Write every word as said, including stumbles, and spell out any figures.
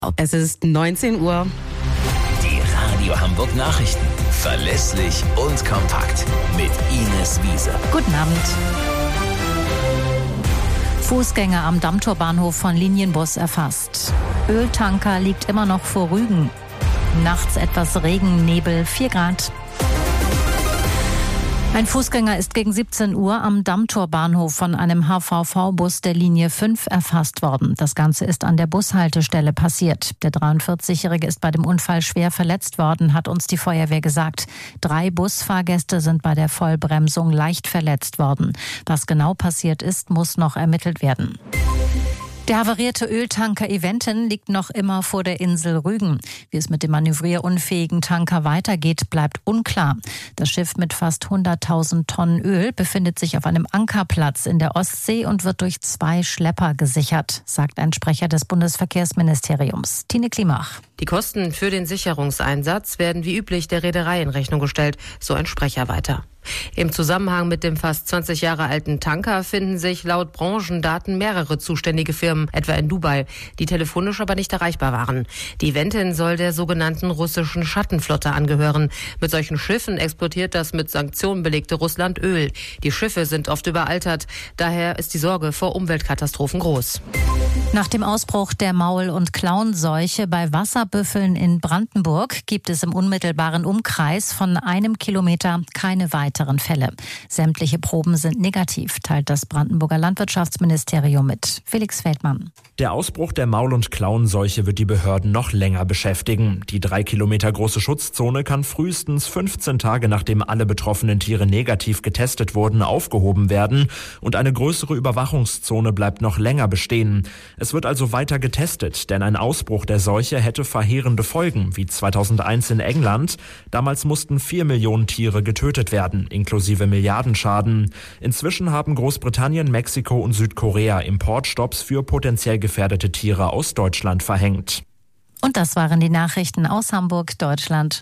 Es ist neunzehn Uhr. Die Radio Hamburg Nachrichten. Verlässlich und kompakt. Mit Ines Wiese. Guten Abend. Fußgänger am Dammtorbahnhof von Linienbus erfasst. Öltanker liegt immer noch vor Rügen. Nachts etwas Regen, Nebel, vier Grad. Ein Fußgänger ist gegen siebzehn Uhr am Dammtorbahnhof von einem H V V-Bus der Linie fünf erfasst worden. Das Ganze ist an der Bushaltestelle passiert. Der dreiundvierzigjährige ist bei dem Unfall schwer verletzt worden, hat uns die Feuerwehr gesagt. Drei Busfahrgäste sind bei der Vollbremsung leicht verletzt worden. Was genau passiert ist, muss noch ermittelt werden. Der havarierte Öltanker Eventen liegt noch immer vor der Insel Rügen. Wie es mit dem manövrierunfähigen Tanker weitergeht, bleibt unklar. Das Schiff mit fast hunderttausend Tonnen Öl befindet sich auf einem Ankerplatz in der Ostsee und wird durch zwei Schlepper gesichert, sagt ein Sprecher des Bundesverkehrsministeriums. Tine Klimach. Die Kosten für den Sicherungseinsatz werden wie üblich der Reederei in Rechnung gestellt, so ein Sprecher weiter. Im Zusammenhang mit dem fast zwanzig Jahre alten Tanker finden sich laut Branchendaten mehrere zuständige Firmen, etwa in Dubai, die telefonisch aber nicht erreichbar waren. Die Eventin soll der sogenannten russischen Schattenflotte angehören. Mit solchen Schiffen exportiert das mit Sanktionen belegte Russland Öl. Die Schiffe sind oft überaltert, daher ist die Sorge vor Umweltkatastrophen groß. Nach dem Ausbruch der Maul- und Klauenseuche bei Wasserbüffeln in Brandenburg gibt es im unmittelbaren Umkreis von einem Kilometer keine weiteren Fälle. Sämtliche Proben sind negativ, teilt das Brandenburger Landwirtschaftsministerium mit. Felix Feldmann. Der Ausbruch der Maul- und Klauenseuche wird die Behörden noch länger beschäftigen. Die drei Kilometer große Schutzzone kann frühestens fünfzehn Tage nachdem alle betroffenen Tiere negativ getestet wurden, aufgehoben werden. Und eine größere Überwachungszone bleibt noch länger bestehen. Es wird also weiter getestet, denn ein Ausbruch der Seuche hätte verheerende Folgen, wie zweitausendeins in England. Damals mussten vier Millionen Tiere getötet werden, inklusive Milliardenschaden. Inzwischen haben Großbritannien, Mexiko und Südkorea Importstopps für potenziell gefährdete Tiere aus Deutschland verhängt. Und das waren die Nachrichten aus Hamburg, Deutschland